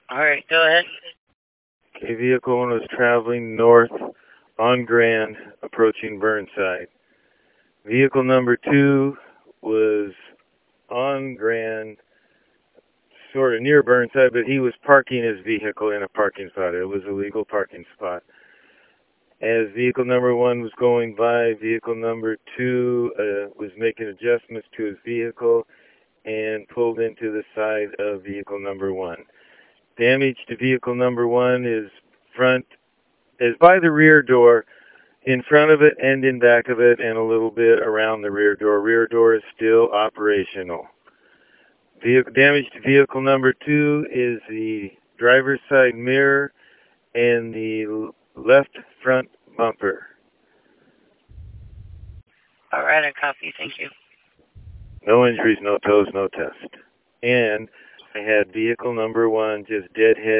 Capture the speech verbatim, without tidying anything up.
All right, go ahead. A vehicle one was traveling north on Grand, approaching Burnside. Vehicle number two was on Grand, sort of near Burnside, but he was parking his vehicle in a parking spot. It was a legal parking spot. As vehicle number one was going by, vehicle number two uh, was making adjustments to his vehicle and pulled into the side of vehicle number one. Damage to vehicle number one is front, is by the rear door, in front of it and in back of it, and a little bit around the rear door. Rear door is still operational. Vehicle, damage to vehicle number two is the driver's side mirror and the left front bumper. All right, I copy. Thank you. No injuries, no tows, no test. And I had vehicle number one just deadhead